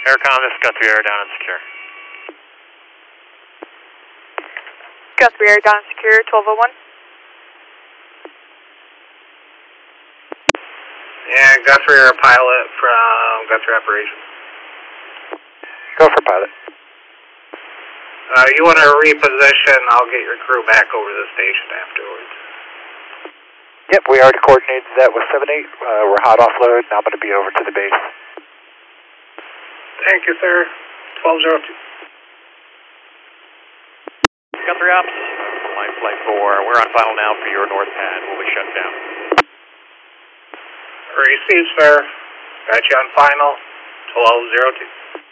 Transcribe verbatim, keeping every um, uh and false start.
Aircom, this is Guthrie Air down and secure. Guthrie Air down and secure, twelve oh one. Yeah, Guthrie Air pilot from Guthrie Operations. Go for pilot. Uh, you want to reposition, I'll get your crew back over to the station afterwards. Yep, we already coordinated that with seven eight. Uh, we're hot offload, now I'm going to be over to the base. Thank you, sir. twelve oh two. Guthrie Ops, line flight four. We're on final now for your north pad. We'll be shut down. Received, sir. Got you on final. twelve oh two.